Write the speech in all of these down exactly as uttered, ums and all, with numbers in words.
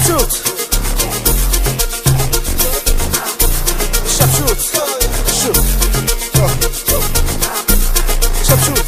Sharpshoot. Sharpshoot. Shoot. Sharpshoot.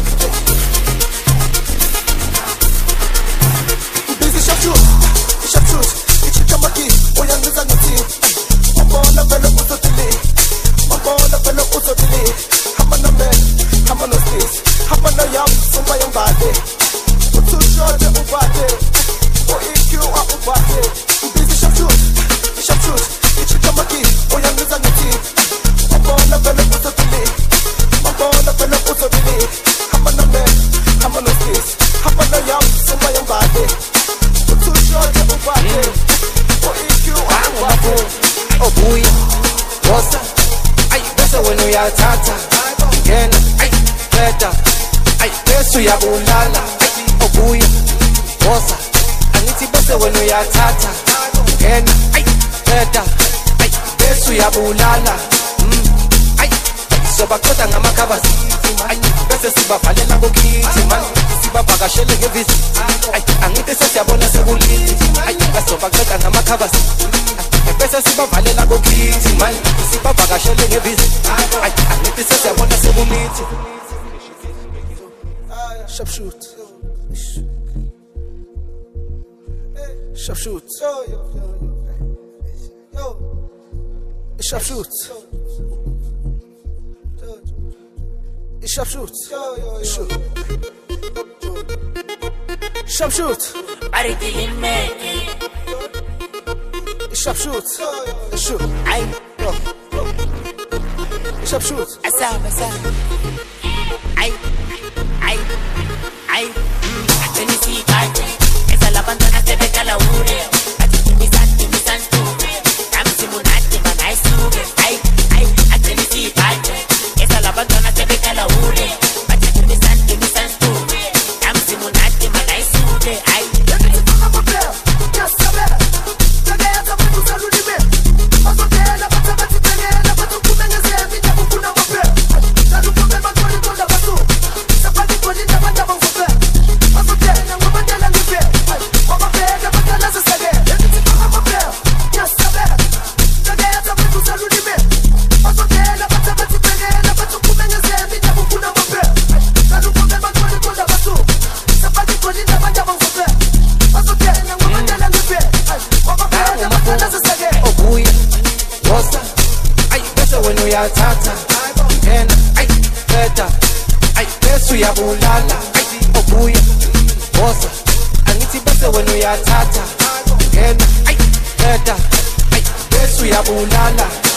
Busy sharpshoot. Sharpshoot. Ichichamaki. Oyangiza niti. Mambona vela uzotili. Mambona vela uzotili. Hamana men. Hamana space. Hamana yam. Sumba yam bade. Utushote ubade. O E Q a ubade. Busy sharpshoot. Sharpshoot. Ichichamaki. Oyangiza niti. Mambona vela uzotili. Mambona vela uzotili. Hamana men. Hamana space. Hamana yam. Sumba yam bade. Utushote ubade. O E Q a ubade. Oh boy, Rosa, ay, bese wenu ya tata, Gena, ay, Beta, ay, besu ya bulala, ay, oh boy, Rosa, aniti bese wenu ya tata, Gena, ay, Beta, ay, besu ya bulala, mm, ay, sobakota ngamakhabazi, ay, bese sibafalela ngokithi man, sibavakashele ngevisi, ay, angithi sesiyabona sekulithi, ay, sobakota ngamakhabazi. Bese sibavalela ngokithi man sibavakashele ngevizi ay angithi sesiyabona sekumithi Sharpshoot. Sharpshoot. Sharpshoot. Sharpshoot. Shoot. Sharpshoot. Sharpshoot. Shoot. Ay, Sharpshoot. asa, asa. Ay, ay, ay. Atenisi ay. Esa la bandana se ve calaure. Atimisan, timisan tu. Kamsi munati manai suge. Ay, ay. Atenisi ay. Esa la bandana se ve calaure. Atimisan, timisan tu. Kamsi munati manai suge. Ay. Tata, Gena, ay, Beta, ay, besu ya bulala, ay, oh boy, Rosa, angithi bese wenu ya tata, Gena, ay, Beta, ay, besu ya bulala.